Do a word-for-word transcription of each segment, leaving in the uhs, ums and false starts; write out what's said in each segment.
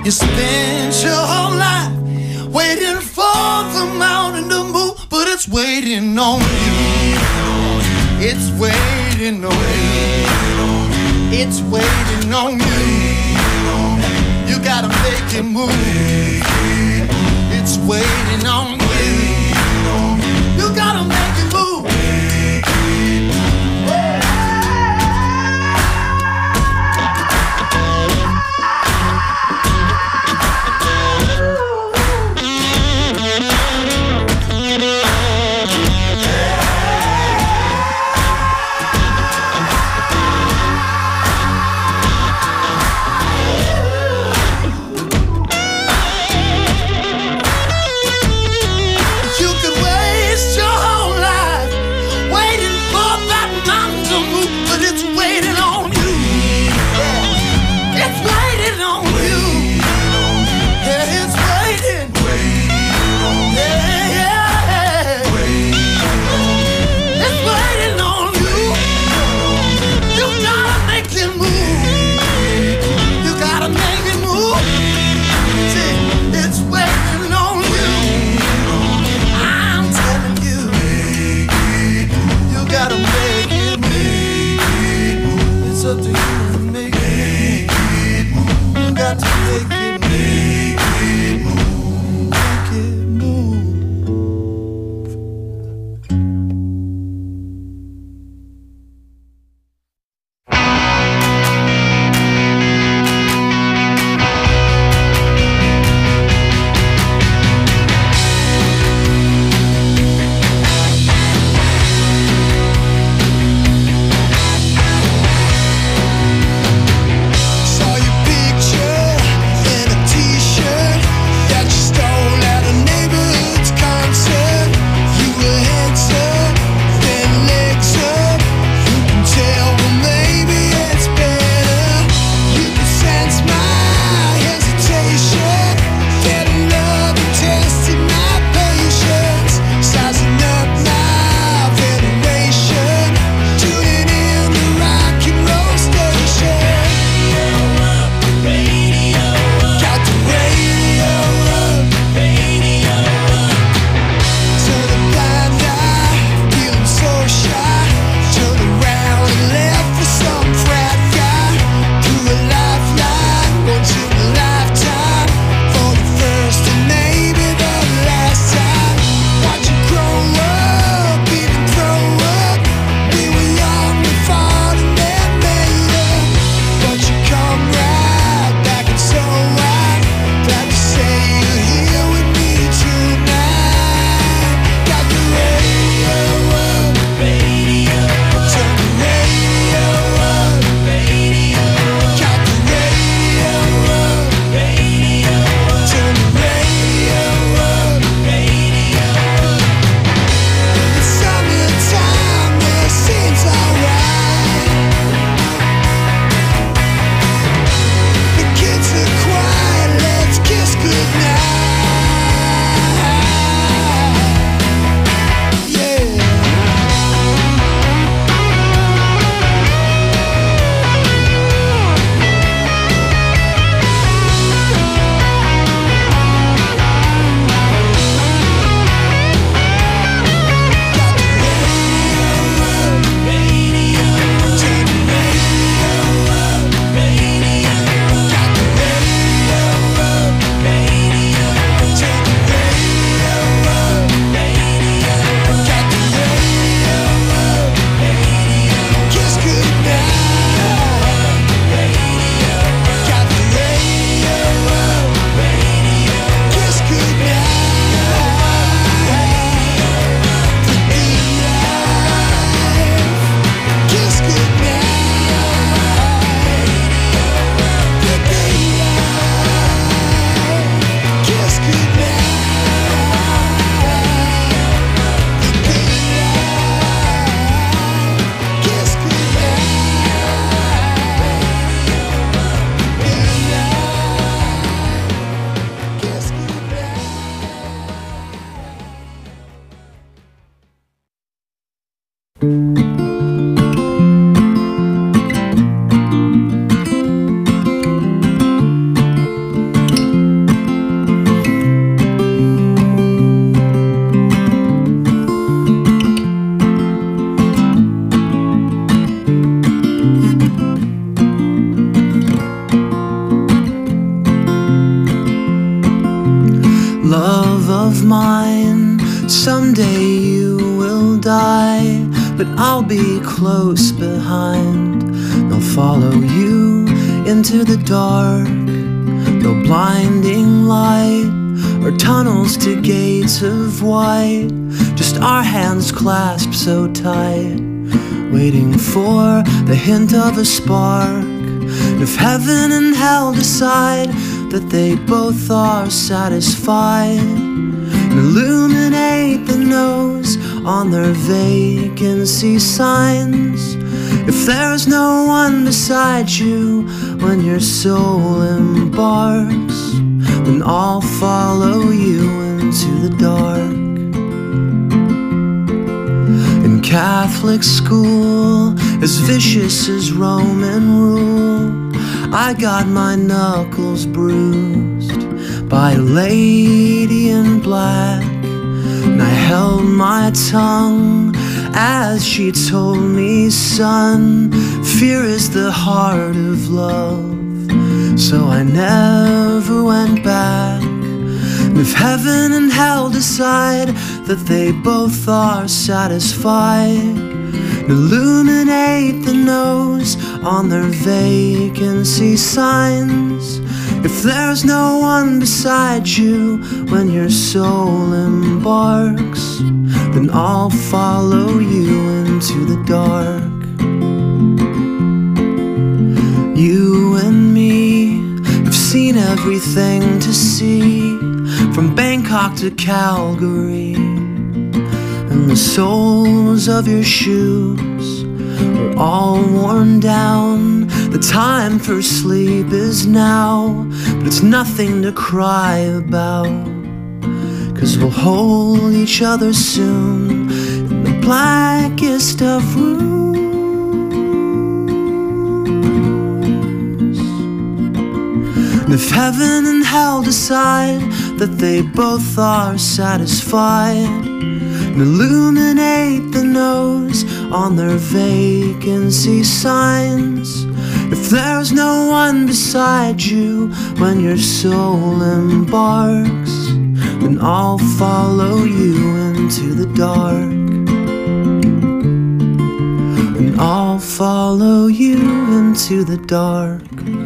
You spend your whole life waiting for the mountain to move, but it's waiting on you. It's waiting on you. It's waiting on you. You gotta make it move. It's waiting on you. You gotta make it move. Saw your picture but I'll be close behind. They'll follow you into the dark. No blinding light or tunnels to gates of white, just our hands clasped so tight, waiting for the hint of a spark. If heaven and hell decide that they both are satisfied, and illuminate the nose on their vacancy signs. If there's no one beside you when your soul embarks, then I'll follow you into the dark. In Catholic school, as vicious as Roman rule, I got my knuckles bruised by a lady in black, and I held my tongue as she told me, son, fear is the heart of love. So I never went back. And if heaven and hell decide that they both are satisfied, illuminate the nose on their vacancy signs. If there's no one beside you when your soul embarks, then I'll follow you into the dark. You and me have seen everything to see, from Bangkok to Calgary, and the soles of your shoes are all worn down. The time for sleep is now, but it's nothing to cry about, 'cause we'll hold each other soon in the blackest of rooms. And if heaven and hell decide that they both are satisfied, and illuminate the nose on their vacancy signs, if there's no one beside you when your soul embarks, then I'll follow you into the dark. And I'll follow you into the dark.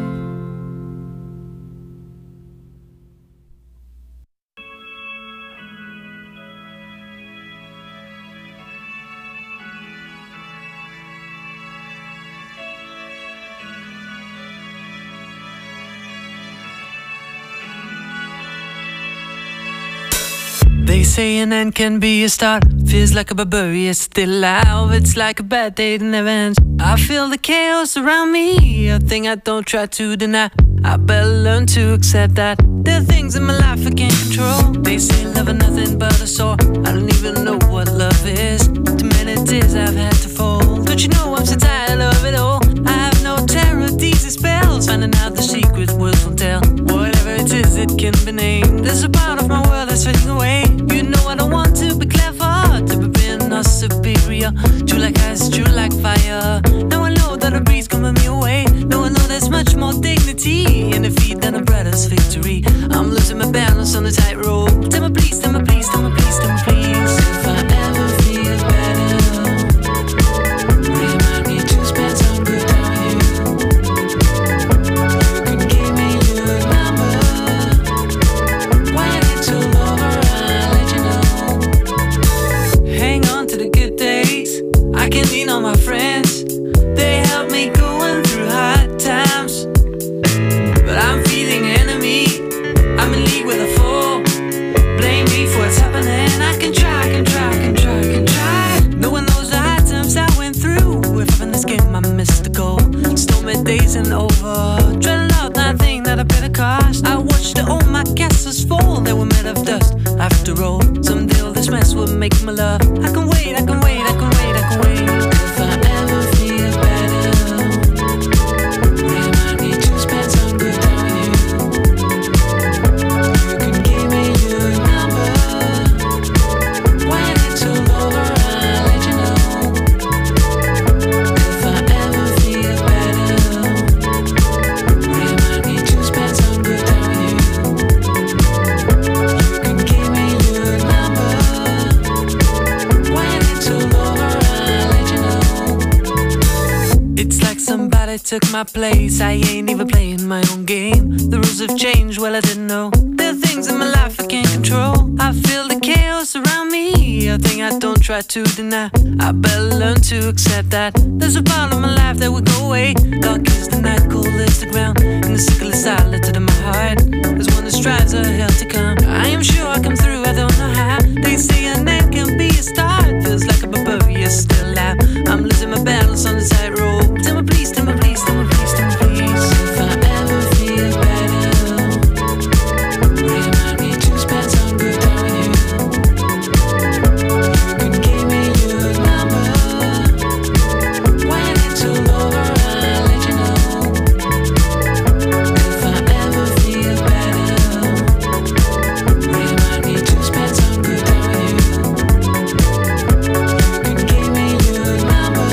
They say an end can be a start. Feels like a barbarian still alive. It's like a bad day that never ends. I feel the chaos around me, a thing I don't try to deny. I better learn to accept that there are things in my life I can't control. They say love is nothing but a sore. I don't even know what love is. Too many tears I've had to fold. Don't you know I'm so tired of it all? I have no terror, these are spells. Finding out the secret words will tell. Whatever it is, it can be named. There's a part of my world that's fading away. You know I don't want to be clever, to be being or superior. True like ice, true like fire. Now I know that a breeze coming me away. Now I know there's much more dignity in defeat than a brother's victory. I'm losing my balance on the tightrope. Tell me please, tell me please, tell me please, tell me please. If I ever feel better, remind me to spend some good time with you. You can give me your number. When it's all over, I'll let you know. Hang on to the good days. I can lean on my friends. They help me going through hard times. But I'm feeling enemy. I'm in league with a fool. Blame me for what's happening. I can try, I can try, I can try, I can try. No one knows the hard times I went through. If I'm in this game, I missed the goal. Stormy days and over. Dreading out nothing that I paid a cost. I watched all my castles fall. They were made of dust. After all, someday all this mess will make my love. I can wait, I can wait, I can wait, I can wait. If I ever feel better, remind me to spend some good time with you. You can give me your number. When it's all over, I'll let you know. If I ever feel better, remind me to spend some good time with you. You can give me your number. took my place. I ain't even playing my own game. The rules have changed, well I didn't know. There are things in my life I can't control. I feel the chaos around me, a thing I don't try to deny. I better learn to accept that there's a part of my life that will go away. Dark is the night, cold is the ground, and the sickle is silent in my heart. There's one that strives a hell to come. I am sure I come through, I don't know how. They say an end can be a start. Feels like a barbarian still out. I'm losing my battles on the tightrope. Tell me please, tell me please, tell me please, tell me please. If I ever feel better, remind me to spend some good time with you. You can give me your number. When it's all over, I'll let you know. If I ever feel better, remind me to spend some good time with you. You can give me your number.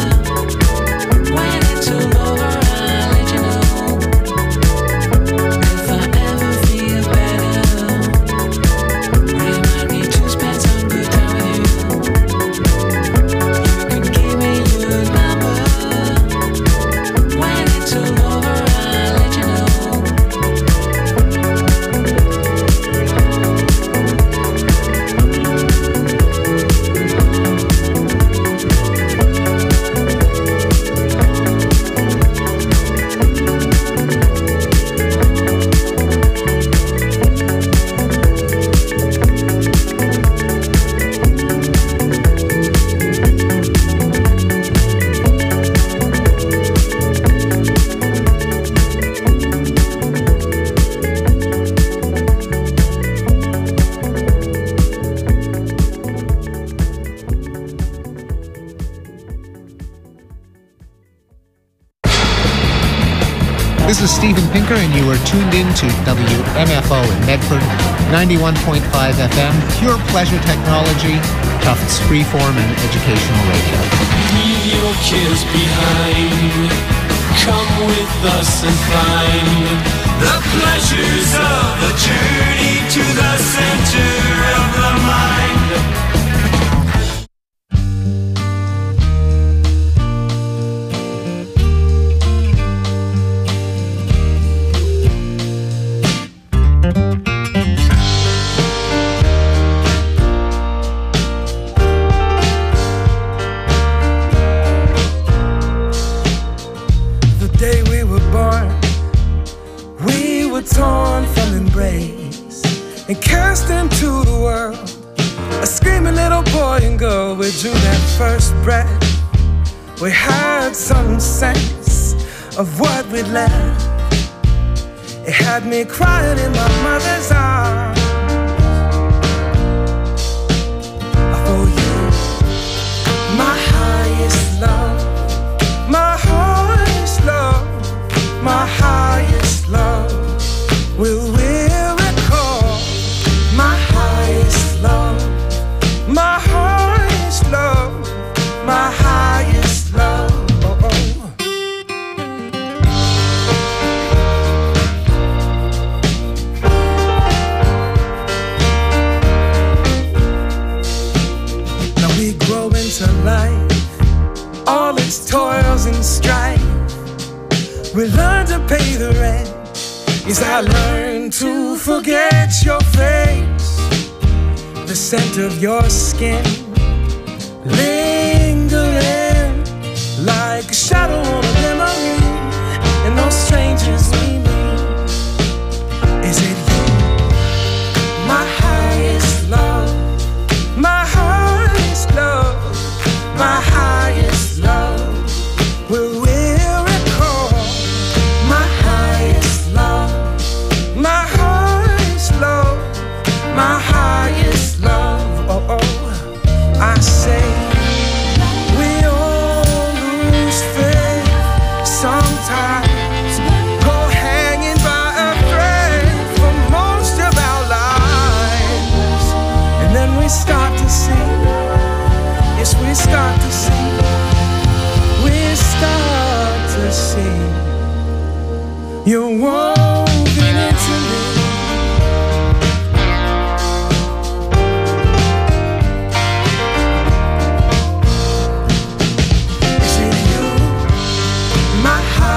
When it's all over, I'll let you know. If I ever feel better, remind me to spend some good time with you. You can give me your number. When it's all over, I'll let you know. This is Steven Pinker, and you are tuned in to W M F O in Medford, ninety-one point five F M, pure pleasure technology, Tufts freeform and educational radio. Leave your cares behind. Come with us and find the pleasures of a journey to the center of the mind. And cast into the world a screaming little boy and girl. We drew that first breath. We had some sense of what we'd left. It had me crying in my mother's arms. For you, my highest love, my highest love, my highest love will win. My highest love, my highest love, my highest love. Oh, oh. Now we grow into life, all its toils and strife. We learn to pay the rent. Yes, I learned to forget your face, the scent of your skin, lingering like a shadow on a memory, and those strangers we meet. Is it you, my highest love, my highest love, my highest love? Will we recall my highest love, my highest love, my highest love? Oh, oh, I say we all lose faith sometimes, go hanging by a thread for most of our lives, and then we start to see, yes, we start to see, we start to see you're woven into me. My heart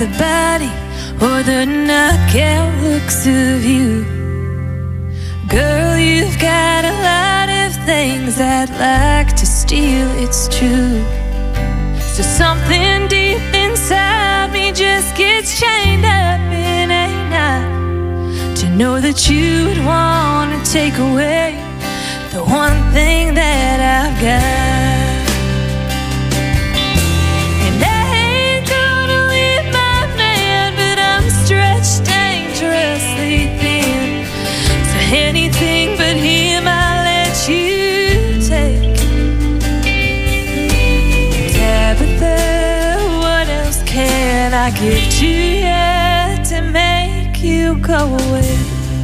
the body or the knockout looks of you. Girl, you've got a lot of things I'd like to steal, it's true. So something deep inside me just gets chained up in a knot, to know that you'd want to take away the one thing that I've got. And I ain't gonna leave my man, but I'm stretched dangerously thin. So anything but him I'll let you take. Tabitha, what else can I give to you to make you go away?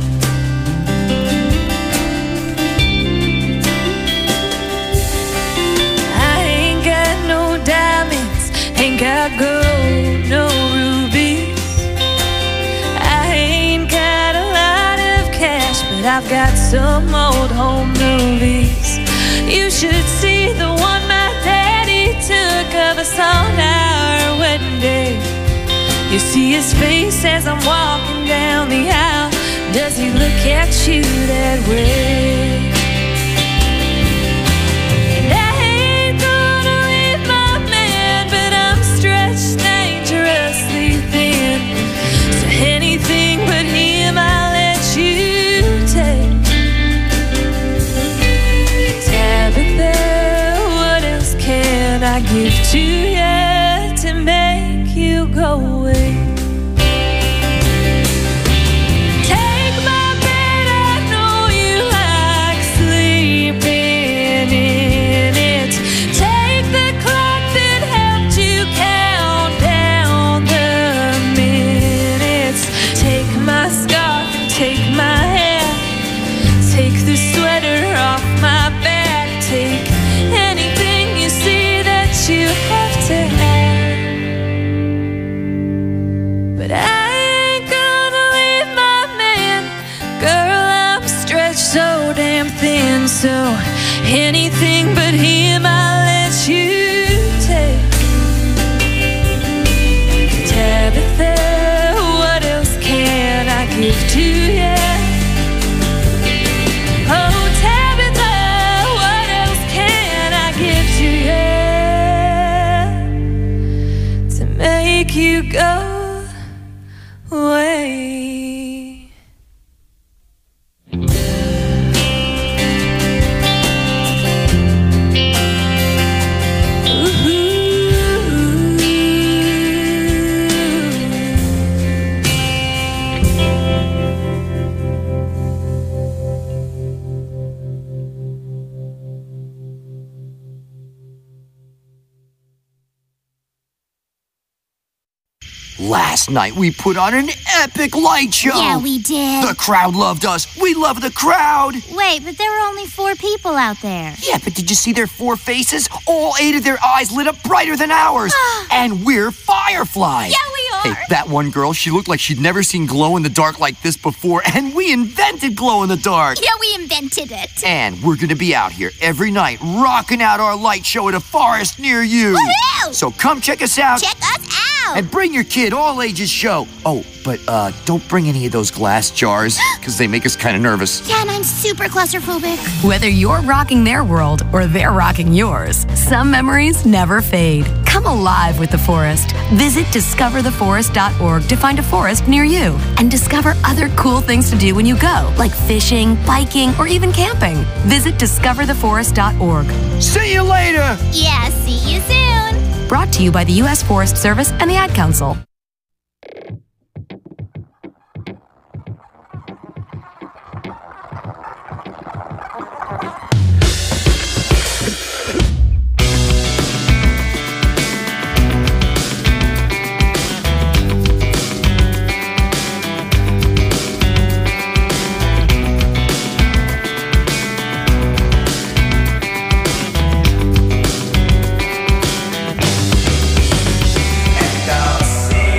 Ain't got gold, no rubies. I ain't got a lot of cash, but I've got some old home movies. You should see the one my daddy took of us on our wedding day. You see his face as I'm walking down the aisle. Does he look at you that way? Anything but him I'll let you take. Tabitha, what else can I give to you to make you go away? Take my bed, I know you like sleeping in it. Take the clock that helped you count down the minutes. Take my scarf, take my hair, take the sweater off my back, take anything you see that you have to have. But I ain't gonna leave my man, girl, I'm stretched so damn thin. So anything but him I'll let you take. Tabitha, give to you. Oh, Tabitha, what else can I give to you to make you go away? Last night we put on an epic light show. Yeah, we did. The crowd loved us. We love the crowd. Wait, but there were only four people out there. Yeah, but did you see their four faces? All eight of their eyes lit up brighter than ours. And we're fireflies. Yeah, we are. Hey, that one girl, she looked like she'd never seen glow in the dark like this before, and we invented glow in the dark. Yeah, we invented it. And we're gonna be out here every night rocking out our light show at a forest near you. Woohoo! So come check us out. Check us out. And bring your kid, all ages show. Oh, but uh, don't bring any of those glass jars, because they make us kind of nervous. Yeah, and I'm super claustrophobic. Whether you're rocking their world or they're rocking yours, some memories never fade. Come alive with the forest. Visit discover the forest dot org to find a forest near you and discover other cool things to do when you go, like fishing, biking, or even camping. Visit discover the forest dot org. See you later! Yeah, see you soon. Brought to you by the U S Forest Service and the Ad Council. And I'll sing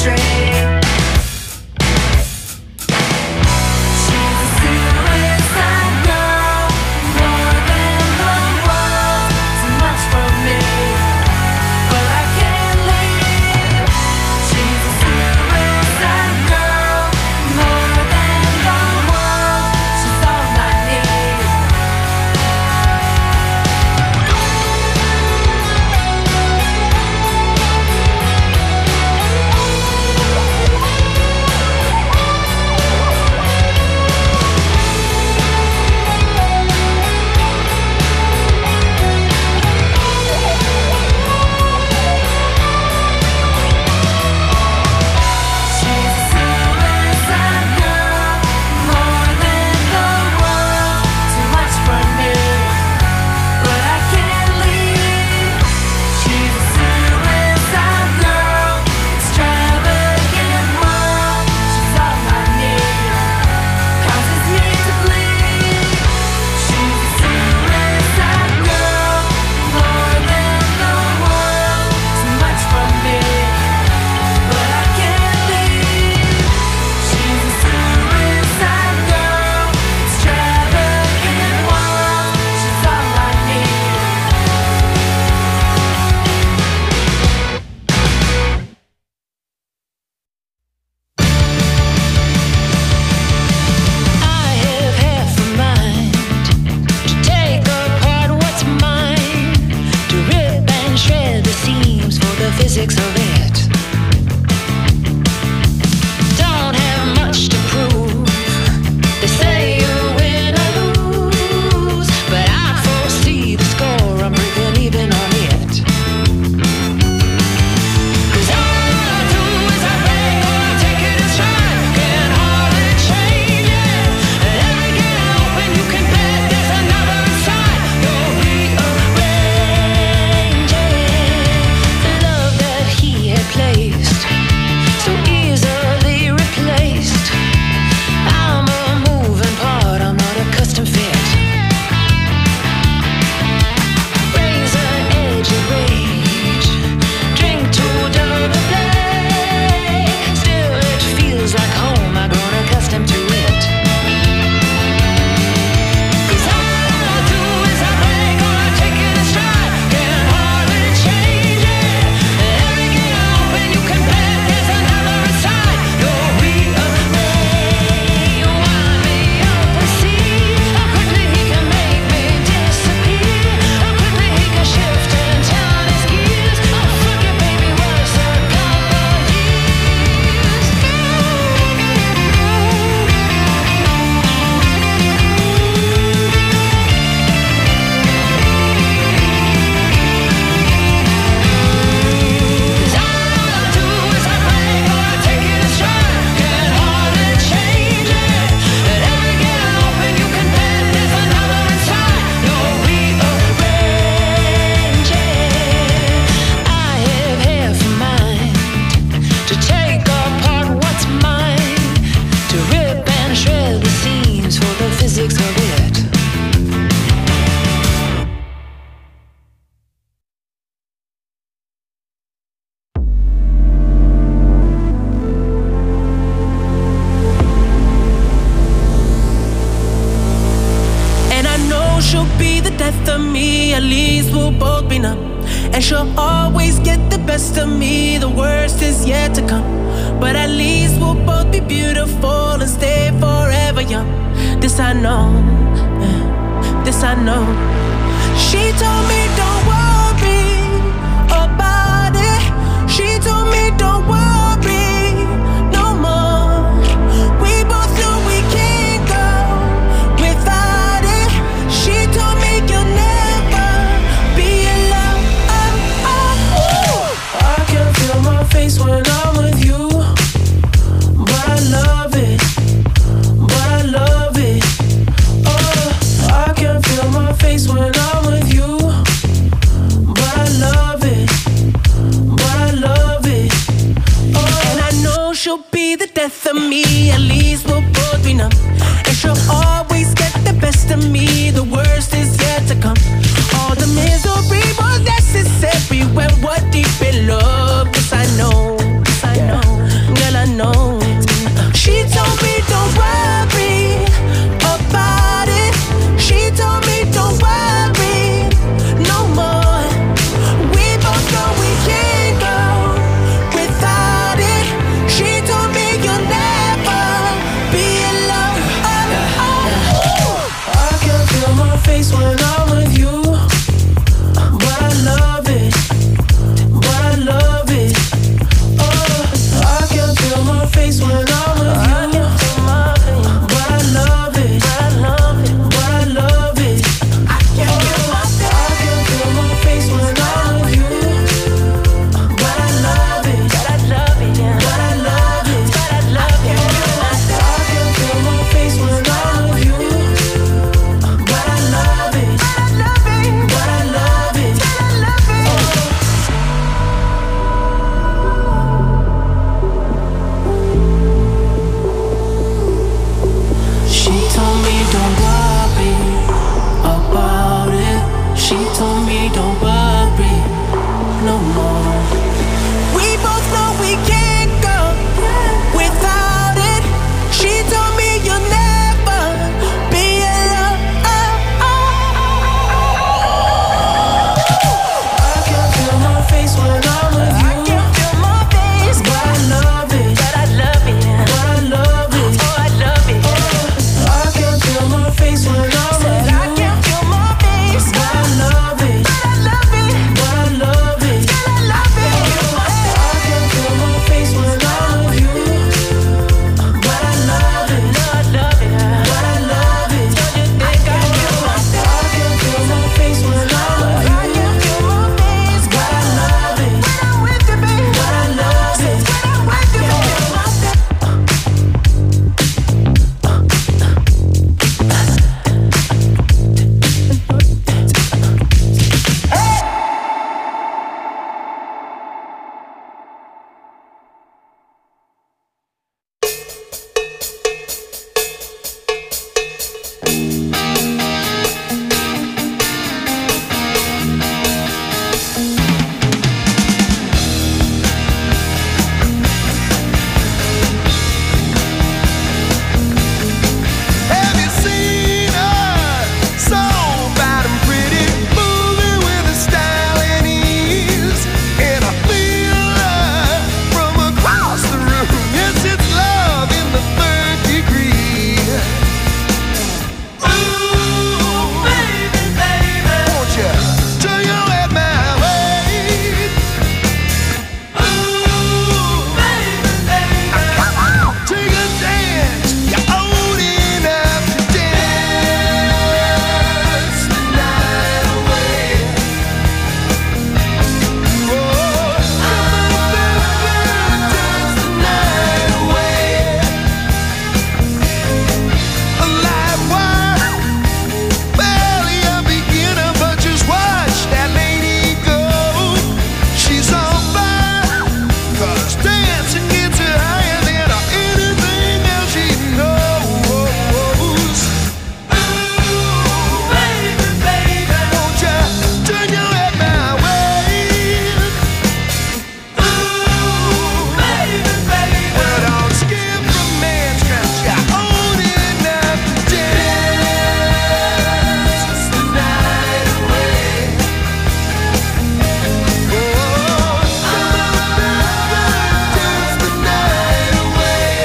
death of me, at least we'll both be numb. And she'll always get the best of me, the worst is yet to come. But at least we'll both be beautiful and stay forever young. This I know, this I know. She told me don't worry about it. She told me don't worry no more. We both know we can't go without it. She told me you'll never be alone. Oh, oh, oh. I can feel my face when I'm with you, but I love it, but I love it. Oh, I can feel my face when I'm with you, but I love it, but I love it. Oh, and I know she'll be the death of me, at least we'll both be numb. And she'll always get the best of me, the worst is yet to come. All the misery was necessary when we're deep in love. Yes, I know, yes, I know. face when I'm with you. I can feel my pain, but I love it. But I love it. But I love it. I can feel my face. I can feel my face when I'm with you. But I love it. But I love it. Yeah. But I love it. But I love it. I can feel my face when I'm with you. But I love it. But I love it. But I love it. But I love it. She told me don't worry about it. She told me don't worry no more. We both know we can't go without it. She told me you'll never be alone. I can feel my face when I'm with you. I can feel my face, but I love it. But I love it. But I love it. Oh, I love it. I can feel my face when I'm with you. I can feel my face, but I love it. But I love it. But I love it. But I love it. I can feel my face when I'm with you. But I love it. No, I love it. But I love it. Don't you think I do? I can feel my face when I'm with you. I can feel my face, but I love it. When I'm with you, baby. But I love it. When I'm with you, baby. Have you seen her? So bad and pretty, moving with a style and ease. And I feel her from across the room. Yes, it's love in the third degree. Ooh, baby, baby, won't you turn your head my way? Ooh, baby, baby, come on, take a chance. You're old enough to dance the night away. Oh, come on, baby, dance the night away. A live wire, barely a beginner, but just watch that lady go. She's on fire, 'cause dancing gets her higher than anything else she knows. Ooh, baby, baby, won't you turn your head my way? Ooh, baby, baby, well, don't skip romance, 'cause you're old enough to dance the night away. Oh, come on, dance the night away.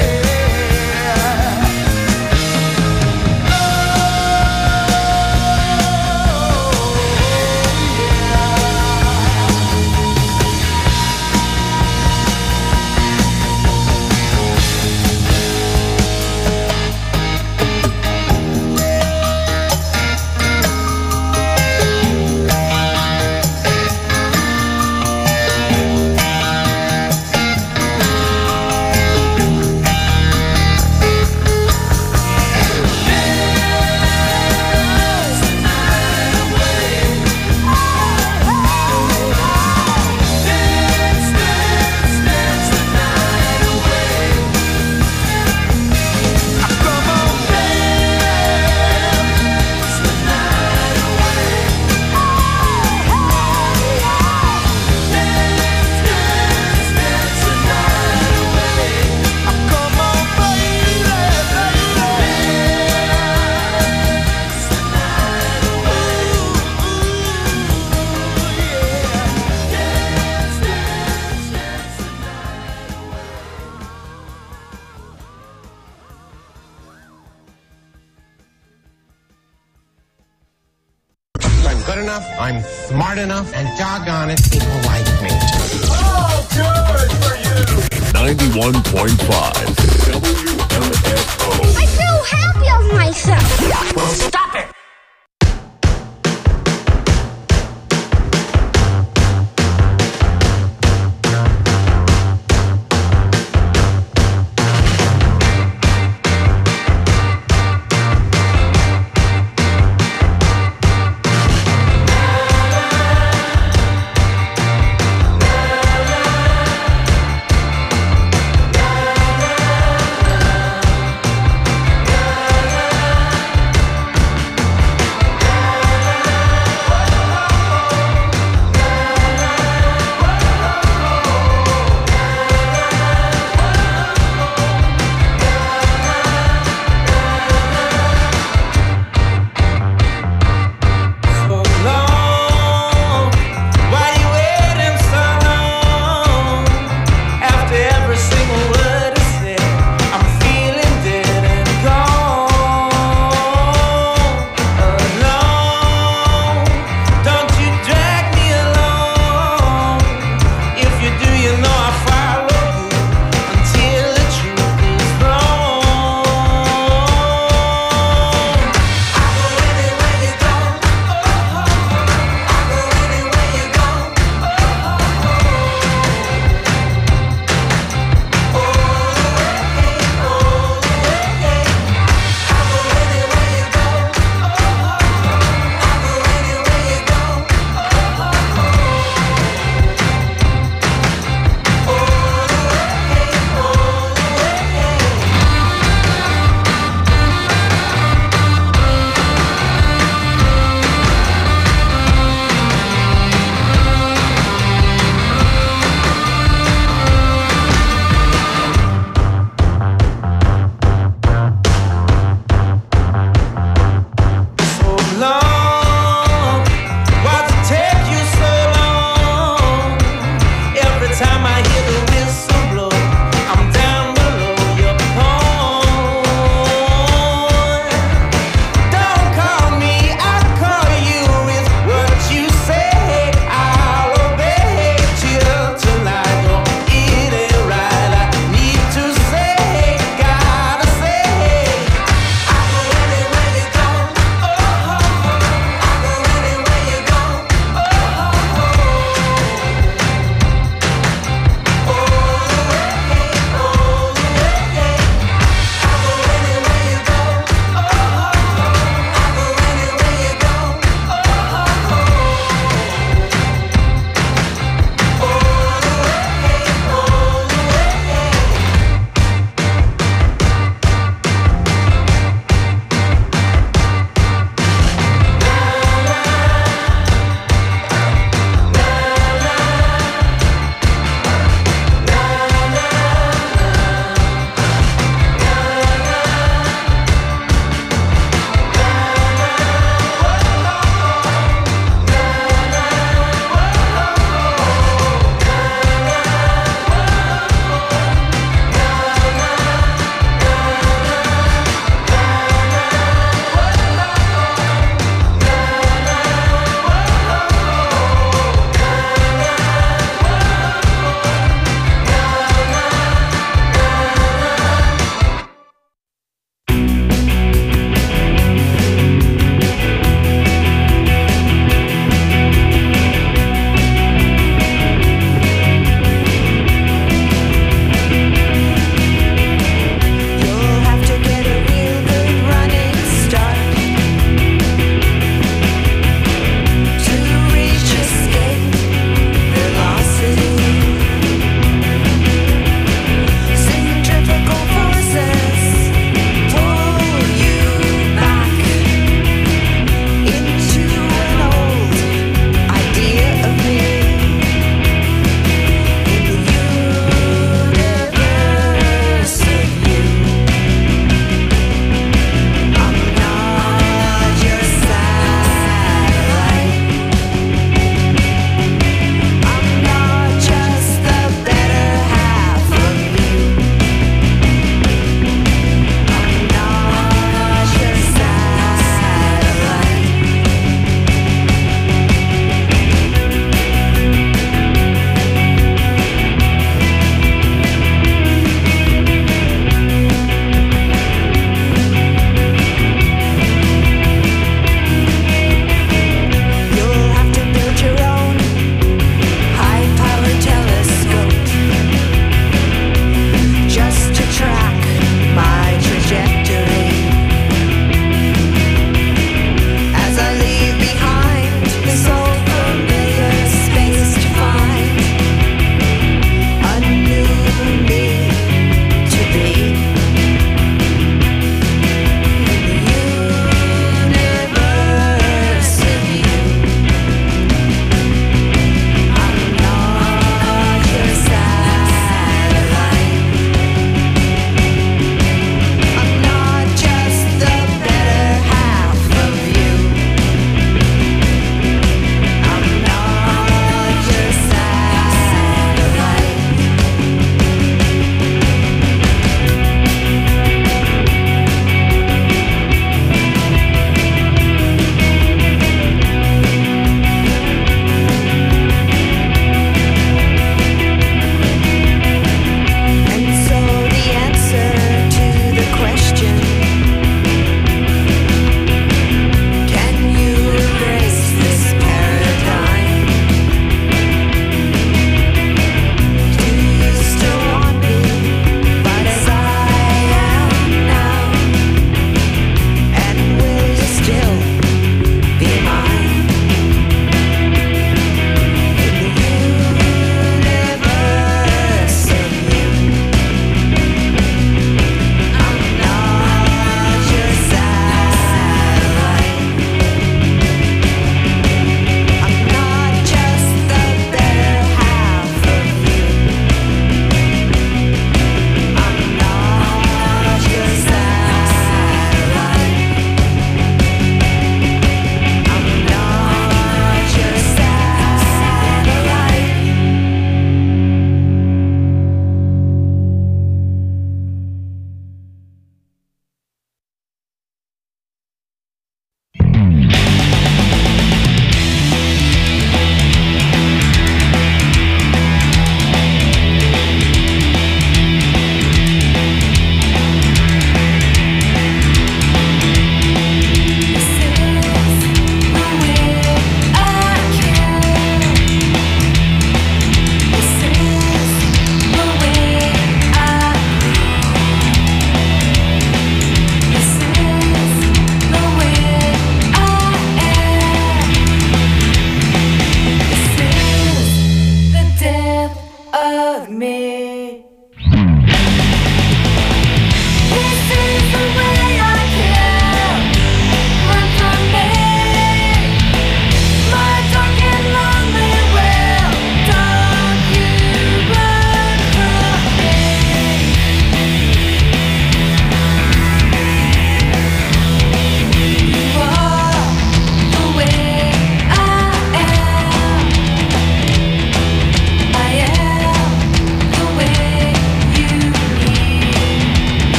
I'm good enough, I'm smart enough, and doggone it, people like me. Oh, good for you! ninety-one point five W M F O. I feel happy of myself. Well, stop it!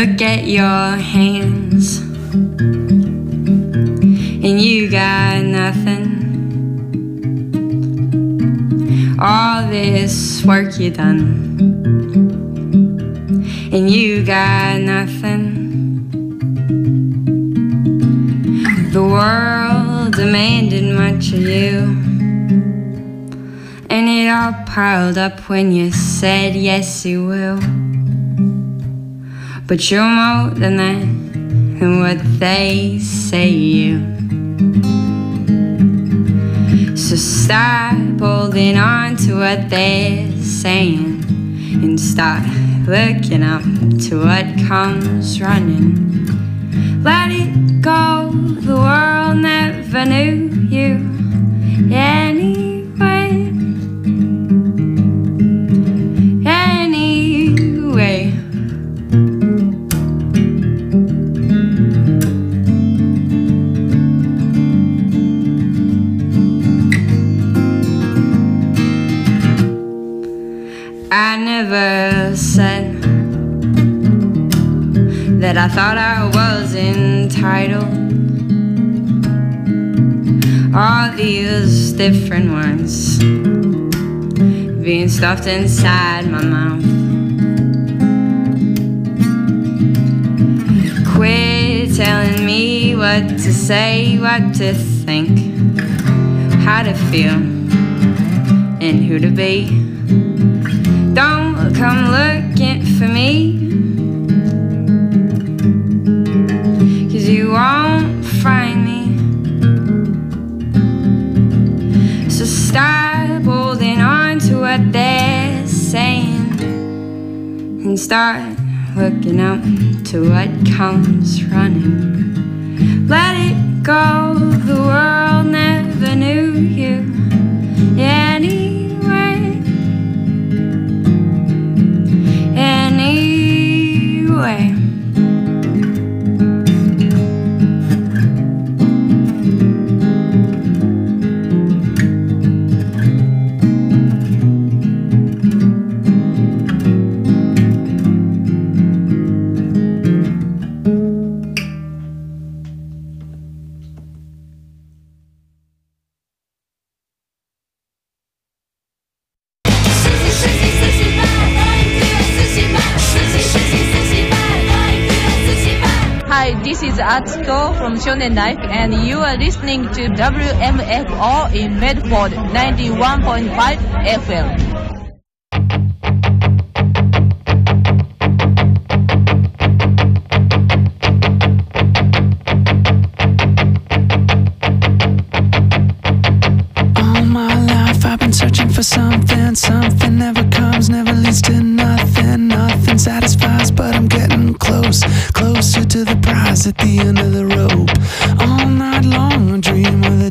Look at your hands, and you got nothing. All this work you done, and you got nothing. The world demanded much of you, and it all piled up when you said yes you will. But you're more than that, than what they say you. So stop holding on to what they're saying and start looking up to what comes running. Let it go, the world never knew you anyway. Anyway. I never said that I thought I was entitled. All these different words being stuffed inside my mouth. Quit telling me what to say, what to think, how to feel, and who to be. Don't come looking for me, 'cause you won't find me. So stop holding on to what they're saying and start looking up to what comes running. Let it go, the world never knew you anyway. Anyway. This is Atsuko from Shonen Life, and you are listening to W M F O in Medford, ninety-one point five F M. All my life I've been searching for something. Something never comes, never leads to nothing. Nothing satisfies, but I'm getting close, closer to the prize at the end of the rope. All night long I dream of the